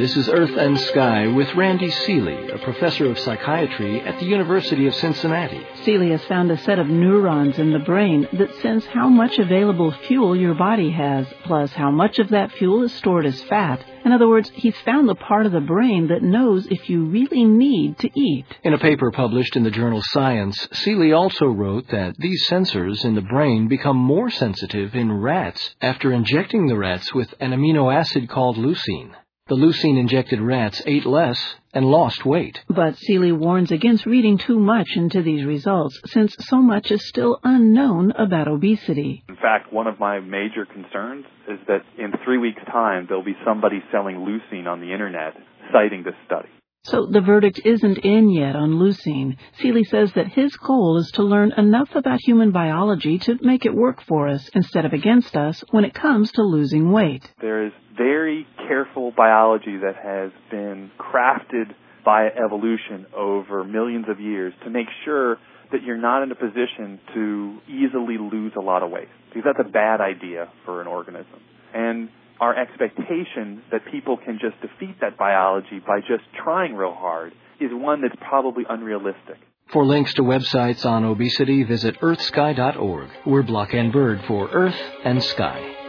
This is Earth and Sky with Randy Seeley, a professor of psychiatry at the University of Cincinnati. Seeley has found a set of neurons in the brain that sense how much available fuel your body has, plus how much of that fuel is stored as fat. In other words, he's found the part of the brain that knows if you really need to eat. In a paper published in the journal Science, Seeley also wrote that these sensors in the brain become more sensitive in rats after injecting the rats with an amino acid called leucine. The leucine-injected rats ate less and lost weight. But Seeley warns against reading too much into these results, since so much is still unknown about obesity. In fact, one of my major concerns is that in 3 weeks' time, there'll be somebody selling leucine on the Internet citing this study. So the verdict isn't in yet on leucine. Seeley says that his goal is to learn enough about human biology to make it work for us instead of against us when it comes to losing weight. There is very careful biology that has been crafted by evolution over millions of years to make sure that you're not in a position to easily lose a lot of weight, because that's a bad idea for an organism. And our expectation that people can just defeat that biology by just trying real hard is one that's probably unrealistic. For links to websites on obesity, visit earthsky.org. We're Block and Bird for Earth and Sky.